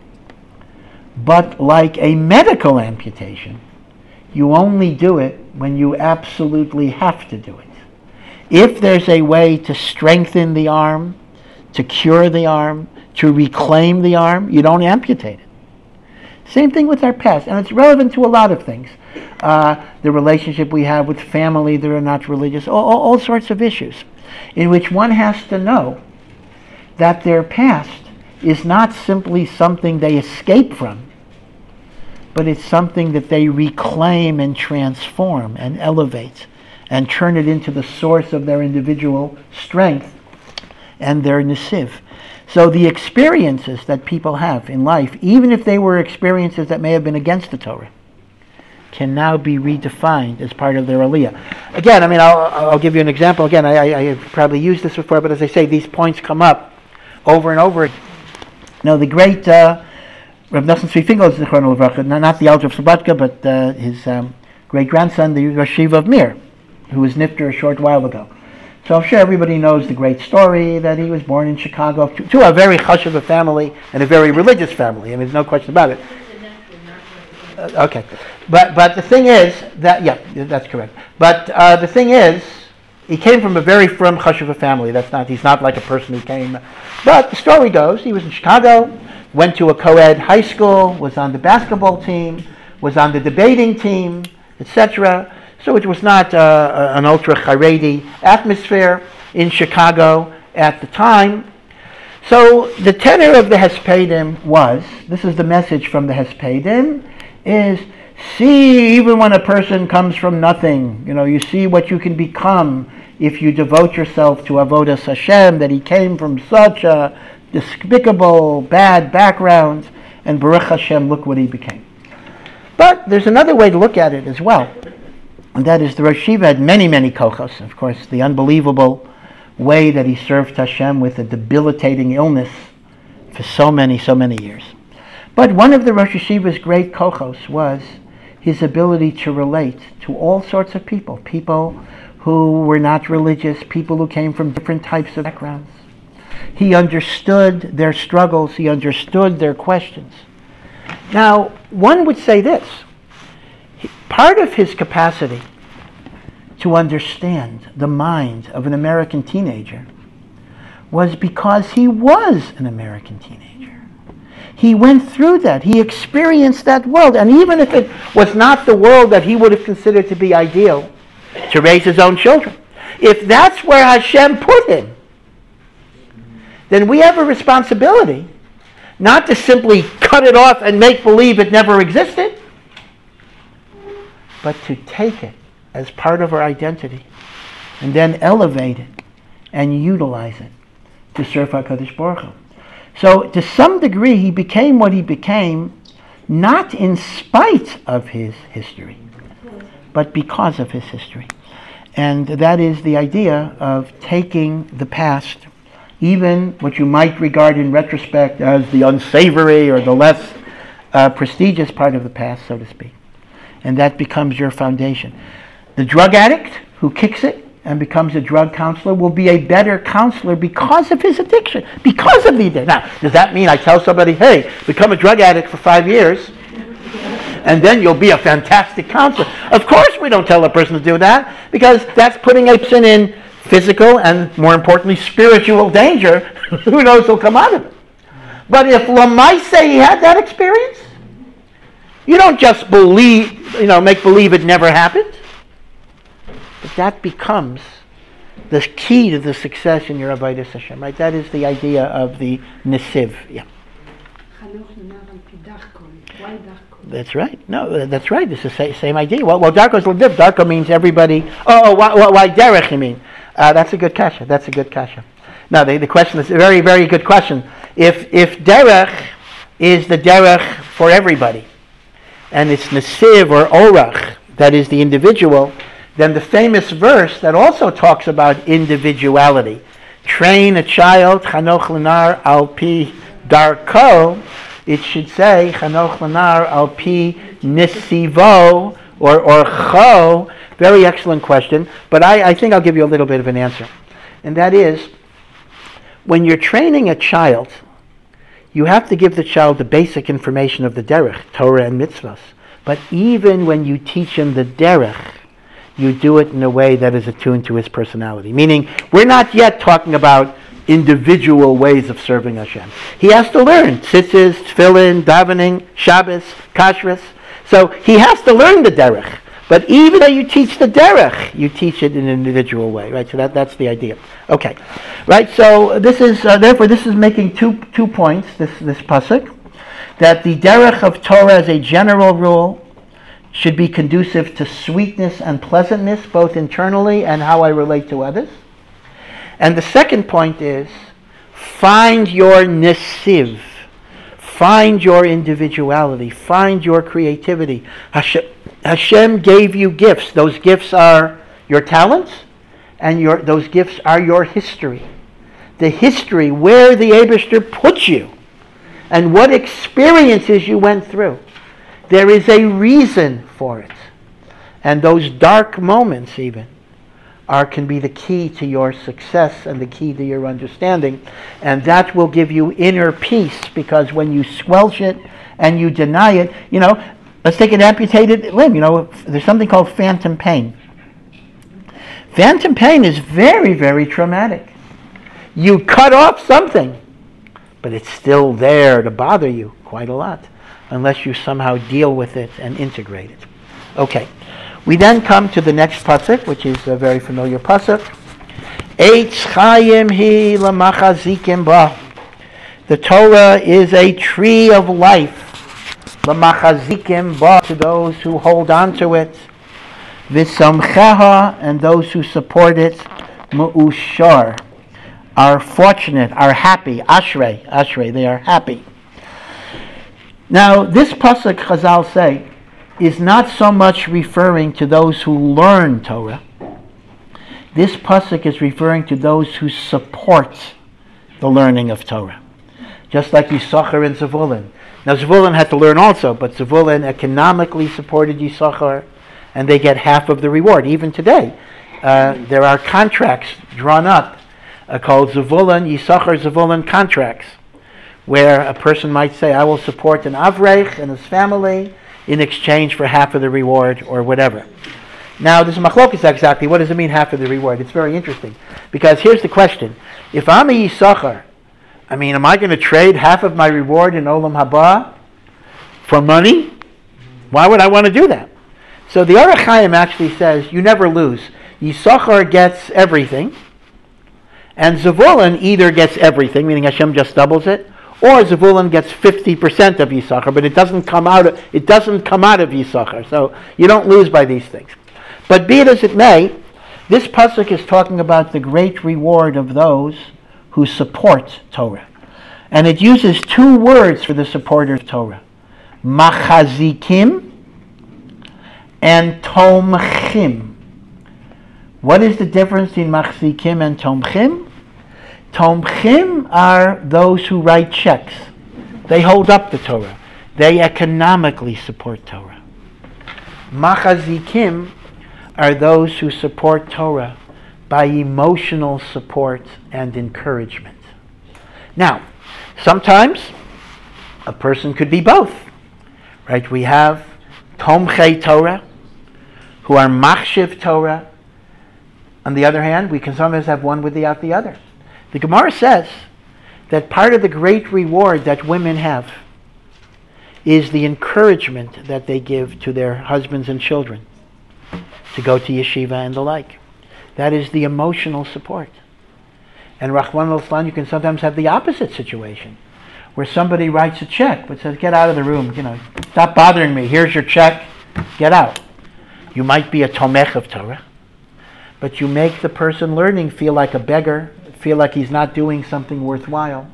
But like a medical amputation, you only do it when you absolutely have to do it. If there's a way to strengthen the arm, to cure the arm, to reclaim the arm, you don't amputate it. Same thing with our past, and it's relevant to a lot of things. The relationship we have with family that are not religious, all sorts of issues, in which one has to know that their past is not simply something they escape from, but it's something that they reclaim and transform and elevate and turn it into the source of their individual strength and their nesiv. So the experiences that people have in life, even if they were experiences that may have been against the Torah, can now be redefined as part of their aliyah. Again, I'll give you an example. Again, I have probably used this before, but as I say, these points come up over and over. The great Rav Nosson Tzvi Finkel, Zichrono Livracha, not the elder of Slobodka, but his great-grandson, the Rosh Yeshiva of Mir, who was nifter a short while ago. So I'm sure everybody knows the great story that he was born in Chicago to a very chashuva family and a very religious family. There's no question about it. Okay. But the thing is that, yeah, that's correct. But the thing is, he came from a very frum chashuva family. He's not like a person who came. But the story goes, he was in Chicago, went to a co-ed high school, was on the basketball team, was on the debating team, etc. So it was not an ultra Haredi atmosphere in Chicago at the time. So the tenor of the Hespedim was, this is the message from the Hespedim, is see, even when a person comes from nothing, you see what you can become if you devote yourself to Avodas Hashem, that he came from such a despicable, bad background, and Baruch Hashem, look what he became. But there's another way to look at it as well. And that is the Rosh Yeshiva had many, many kochos. Of course, the unbelievable way that he served Hashem with a debilitating illness for so many years. But one of the Rosh Yeshiva's great kochos was his ability to relate to all sorts of people who were not religious, people who came from different types of backgrounds. He understood their struggles, he understood their questions. Now, one would say this. Part of his capacity to understand the mind of an American teenager was because he was an American teenager. He went through that. He experienced that world. And even if it was not the world that he would have considered to be ideal to raise his own children, if that's where Hashem put him, then we have a responsibility not to simply cut it off and make believe it never existed, but to take it as part of our identity and then elevate it and utilize it to serve HaKadosh Baruch Hu. So to some degree he became what he became not in spite of his history, but because of his history. And that is the idea of taking the past, even what you might regard in retrospect as the unsavory or the less prestigious part of the past, so to speak. And that becomes your foundation. The drug addict who kicks it and becomes a drug counselor will be a better counselor because of his addiction, because of the addiction. Now, does that mean I tell somebody, hey, become a drug addict for 5 years, and then you'll be a fantastic counselor? Of course we don't tell a person to do that, because that's putting a person in physical and, more importantly, spiritual danger. Who knows who'll come out of it? But if Lamaise he had that experience, you don't just believe, make believe it never happened. But that becomes the key to the success in your Avodas Hashem, right? That is the idea of the Nesiv. Yeah. That's right. No, that's right. It's the same idea. Well, Darko is Lediv. Darko means everybody. Why Derech, you mean? That's a good kasha. That's a good kasha. Now, the question is a very, very good question. If Derech is the Derech for everybody, and it's Nesiv or Orach, that is the individual, then the famous verse that also talks about individuality, train a child, Chanoch Lenar al pi darko, it should say, Chanoch Lenar al pi nesivo, or cho. Very excellent question, but I think I'll give you a little bit of an answer. And that is, when you're training a child, you have to give the child the basic information of the derech, Torah and mitzvahs. But even when you teach him the derech, you do it in a way that is attuned to his personality. Meaning, we're not yet talking about individual ways of serving Hashem. He has to learn tzitzis, tefillin, davening, Shabbos, kashrus. So he has to learn the derech. But even though you teach the derech, you teach it in an individual way, right? So that's the idea. Okay, right. So this is therefore this is making two points. This pasuk, that the derech of Torah as a general rule should be conducive to sweetness and pleasantness, both internally and how I relate to others. And the second point is, find your nesiv, find your individuality, find your creativity. Hashem gave you gifts. Those gifts are your talents, and those gifts are your history. The history, where the Eibishter put you, and what experiences you went through. There is a reason for it. And those dark moments even can be the key to your success and the key to your understanding. And that will give you inner peace, because when you squelch it and you deny it, let's take an amputated limb. There's something called phantom pain. Phantom pain is very, very traumatic. You cut off something, but it's still there to bother you quite a lot, unless you somehow deal with it and integrate it. Okay. We then come to the next pasuk, which is a very familiar pasuk. Eitz chayim hi lamachazikim ba. The Torah is a tree of life. Lamachazikim ba, to those who hold on to it. V'samcheha, and those who support it. Mu'ushar, are fortunate, are happy. Ashrei, they are happy. Now, this pasuk, Chazal say, is not so much referring to those who learn Torah. This pasuk is referring to those who support the learning of Torah. Just like Yisachar and Zevulun. Now, Zevulun had to learn also, but Zevulun economically supported Yisachar, and they get half of the reward. Even today, there are contracts drawn up called Yisachar Zevulun contracts, where a person might say, I will support an Avrech and his family in exchange for half of the reward or whatever. Now, there's a machlokas exactly. What does it mean, half of the reward? It's very interesting. Because here's the question. If I'm a Yisachar, am I going to trade half of my reward in Olam Haba for money? Why would I want to do that? So the Orach Chaim actually says, you never lose. Yisachar gets everything, and Zevulun either gets everything, meaning Hashem just doubles it, or Zevulun gets 50% of Yisachar, but it doesn't come out of Yisachar. So you don't lose by these things. But be it as it may, this pasuk is talking about the great reward of those who support Torah. And it uses two words for the supporter of Torah. Machazikim and Tomchim. What is the difference between Machazikim and Tomchim? Tomchim are those who write checks. They hold up the Torah. They economically support Torah. Machazikim are those who support Torah by emotional support and encouragement. Now, sometimes a person could be both, right? We have Tomchei Torah, who are Machshiv Torah. On the other hand, we can sometimes have one without the other. The Gemara says that part of the great reward that women have is the encouragement that they give to their husbands and children to go to yeshiva and the like. That is the emotional support. And Rahman al-Islam, you can sometimes have the opposite situation, where somebody writes a check but says, get out of the room, stop bothering me, here's your check, get out. You might be a tomech of Torah, but you make the person learning feel like a beggar, feel like he's not doing something worthwhile.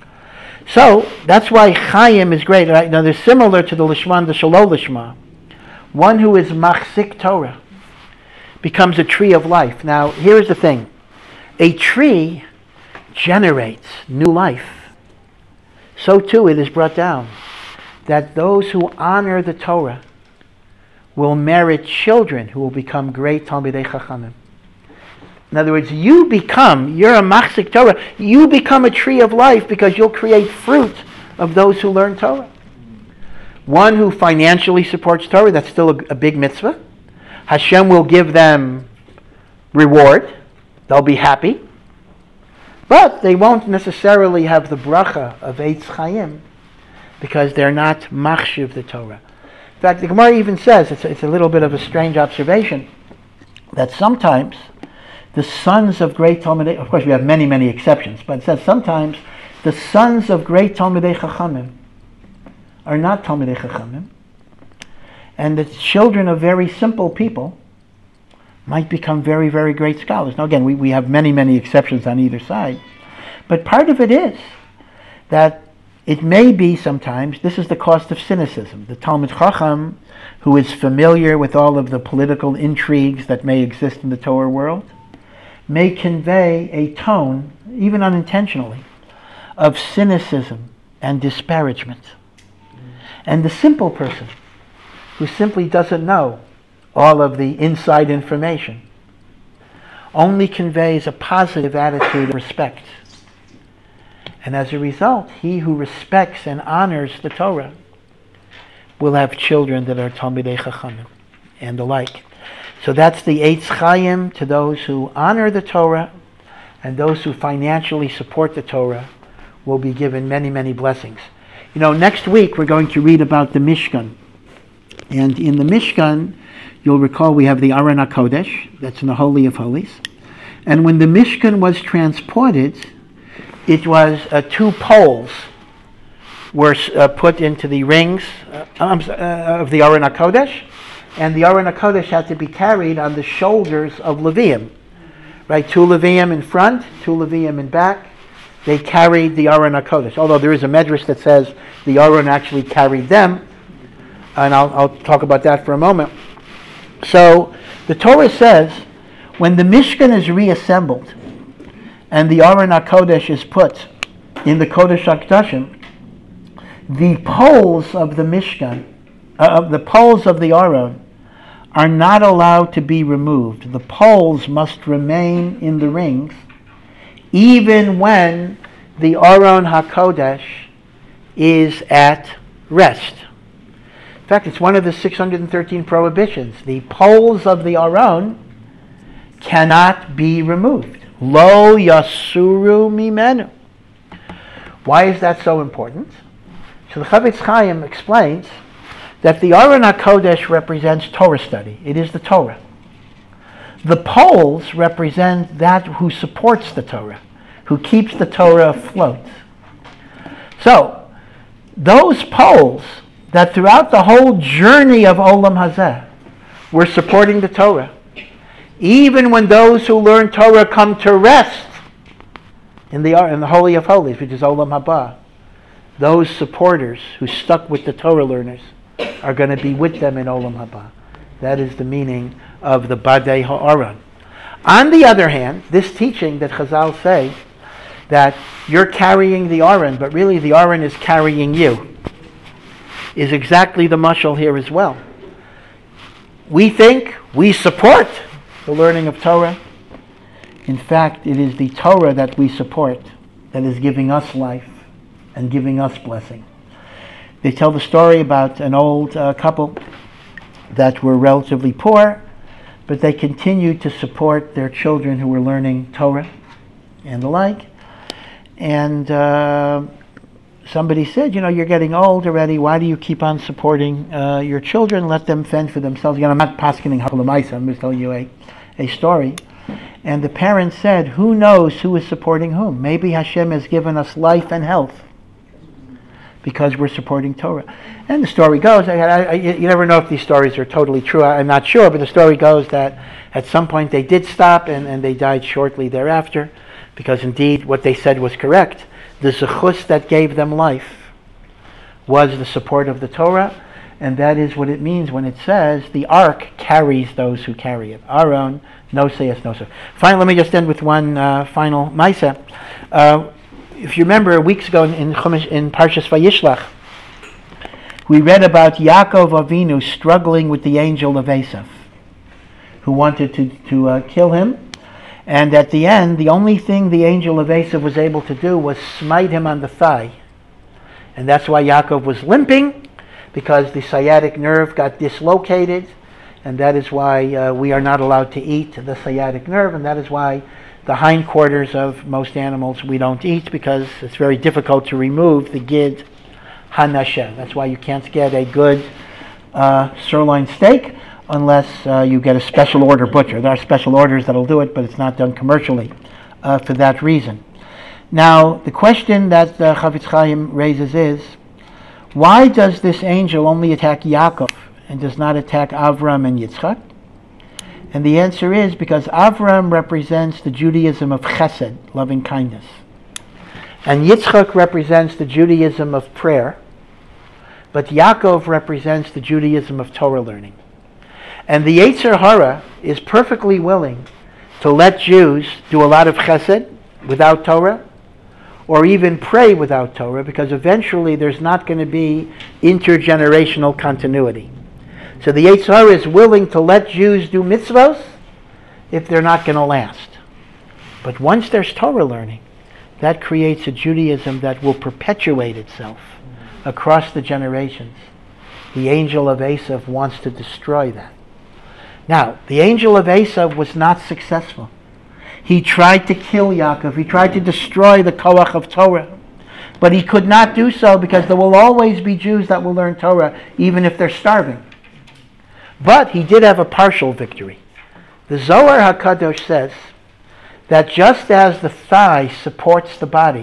So, that's why Chaim is great. Right? Now, they're similar to the Lishma and the Shalol Lishma. One who is Machzik Torah becomes a tree of life. Now, here's the thing. A tree generates new life. So too it is brought down that those who honor the Torah will merit children who will become great Talmidei Chachamim. In other words, you're a Machzik Torah, you become a tree of life because you'll create fruit of those who learn Torah. One who financially supports Torah, that's still a big mitzvah. Hashem will give them reward. They'll be happy. But they won't necessarily have the bracha of Eitz Chaim because they're not machshiv the Torah. In fact, the Gemara even says, it's a little bit of a strange observation, that sometimes the sons of great Talmidei, of course we have many, many exceptions, but it says sometimes the sons of great Talmidei Chachamim are not Talmidei Chachamim, and the children of very simple people might become very, very great scholars. Now again, we have many, many exceptions on either side. But part of it is that it may be sometimes, this is the cost of cynicism. The Talmid Chacham, who is familiar with all of the political intrigues that may exist in the Torah world, may convey a tone, even unintentionally, of cynicism and disparagement. And the simple person, who simply doesn't know all of the inside information, only conveys a positive attitude of respect. And as a result, he who respects and honors the Torah will have children that are Talmidei Chachamim and the like. So that's the Eitz Chaim to those who honor the Torah, and those who financially support the Torah will be given many, many blessings. Next week we're going to read about the Mishkan. And in the Mishkan, you'll recall we have the Aron HaKodesh, that's in the Holy of Holies. And when the Mishkan was transported, it was two poles were put into the rings of the Aron HaKodesh, and the Aron HaKodesh had to be carried on the shoulders of Leviim. Right, 2 Leviim in front, 2 Leviim in back. They carried the Aron HaKodesh. Although there is a medrash that says the Aron actually carried them, and I'll talk about that for a moment. So the Torah says when the Mishkan is reassembled and the Aron HaKodesh is put in the Kodesh HaKodashim, the poles of the Mishkan, the poles of the Aron, are not allowed to be removed. The poles must remain in the rings even when the Aron HaKodesh is at rest. In fact, it's one of the 613 prohibitions. The poles of the Aron cannot be removed. Lo yasuru mimenu. Why is that so important? So the Chavetz Chaim explains that the Aron HaKodesh represents Torah study. It is the Torah. The poles represent that who supports the Torah, who keeps the Torah afloat. So, those poles that throughout the whole journey of Olam Hazeh were supporting the Torah, even when those who learn Torah come to rest in the Holy of Holies, which is Olam Haba, those supporters who stuck with the Torah learners are going to be with them in Olam Haba. That is the meaning of the Badei Ha'aron. On the other hand, this teaching that Chazal say that you're carrying the Aron, but really the Aron is carrying you, is exactly the mashal here as well. We think we support the learning of Torah, In fact, it is the Torah that we support that is giving us life and giving us blessing. They tell the story about an old couple that were relatively poor, but they continued to support their children who were learning Torah and the like. And somebody said, you're getting old already. Why do you keep on supporting your children? Let them fend for themselves. I'm not paskening Hakulamaisa. I'm just telling you a story. And the parents said, who knows who is supporting whom? Maybe Hashem has given us life and health because we're supporting Torah. And the story goes, you never know if these stories are totally true. I'm not sure, but the story goes that at some point they did stop and they died shortly thereafter, because indeed what they said was correct. The zechus that gave them life was the support of the Torah, and that is what it means when it says the ark carries those who carry it. Aaron, nosei. Finally, let me just end with one final Maisa. If you remember, weeks ago in Parshas Vayishlach, we read about Yaakov Avinu struggling with the angel of Esav, who wanted to kill him. And at the end, the only thing the angel of Esav was able to do was smite him on the thigh. And that's why Yaakov was limping, because the sciatic nerve got dislocated. And that is why we are not allowed to eat the sciatic nerve. And that is why the hindquarters of most animals we don't eat, because it's very difficult to remove the gid hanasheh. That's why you can't get a good sirloin steak unless you get a special order butcher. There are special orders that'll do it, but it's not done commercially for that reason. Now, the question that Chafetz Chaim raises is, why does this angel only attack Yaakov and does not attack Avram and Yitzchak? And the answer is because Avram represents the Judaism of chesed, loving kindness. And Yitzchak represents the Judaism of prayer. But Yaakov represents the Judaism of Torah learning. And the Yetzer Hara is perfectly willing to let Jews do a lot of chesed without Torah, or even pray without Torah, because eventually there's not going to be intergenerational continuity. So the Yetzer Hara is willing to let Jews do mitzvos if they're not going to last. But once there's Torah learning, that creates a Judaism that will perpetuate itself across the generations. The angel of Esav wants to destroy that. Now, the angel of Esav was not successful. He tried to kill Yaakov. He tried to destroy the koach of Torah. But he could not do so because there will always be Jews that will learn Torah even if they're starving. But he did have a partial victory. The Zohar HaKadosh says that just as the thigh supports the body,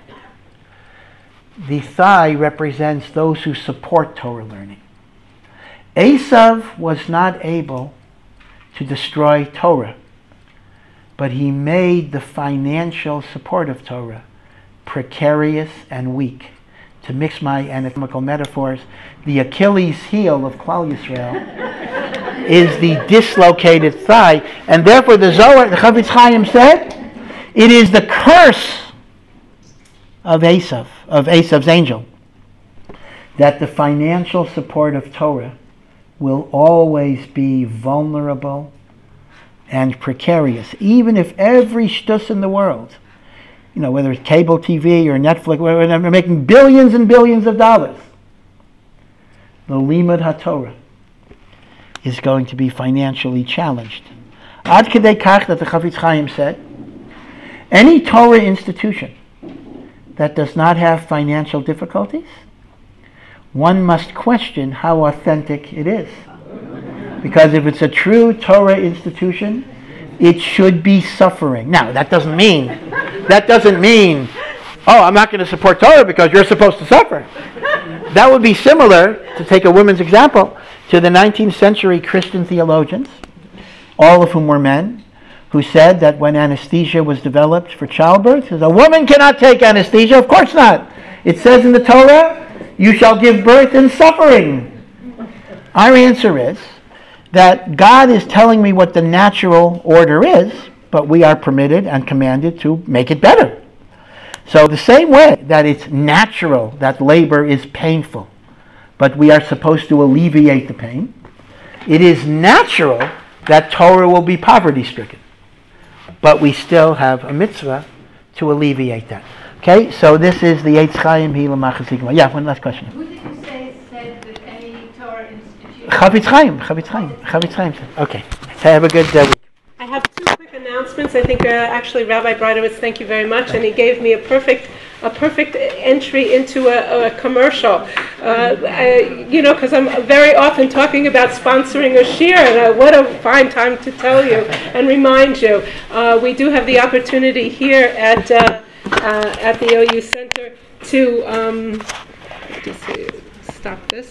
the thigh represents those who support Torah learning. Esav was not able to destroy Torah, but he made the financial support of Torah precarious and weak. To mix my anatomical metaphors, the Achilles heel of Klal Yisrael is the dislocated thigh, and therefore the Zohar, the Chafetz Chaim said, it is the curse of Esav, of Esav's angel, that the financial support of Torah will always be vulnerable and precarious, even if every shtus in the world, whether it's cable TV or Netflix, whether they're making billions and billions of dollars, the Limud HaTorah is going to be financially challenged. Ad Kedei Kach, that the Chafetz Chaim said, any Torah institution that does not have financial difficulties, one must question how authentic it is. Because if it's a true Torah institution, it should be suffering. Now, that doesn't mean, oh, I'm not going to support Torah because you're supposed to suffer. That would be similar, to take a woman's example, to the 19th century Christian theologians, all of whom were men, who said that when anesthesia was developed for childbirth, a woman cannot take anesthesia. Of course not. It says in the Torah, you shall give birth in suffering. Our answer is that God is telling me what the natural order is, but we are permitted and commanded to make it better. So the same way that it's natural that labor is painful, but we are supposed to alleviate the pain, it is natural that Torah will be poverty-stricken. but we still have a mitzvah to alleviate that. Okay, so this is the Eitz Chaim Hila Machazikma. Yeah, one last question. Who did you say said that any Torah institution? Chavetz Chaim said. Okay, have a good week. I have two quick announcements. I think actually Rabbi Breitowitz, thank you very much, and he gave me a perfect entry into a commercial. Because I'm very often talking about sponsoring a shiur, and what a fine time to tell you and remind you. We do have the opportunity here at the OU Center to stop this.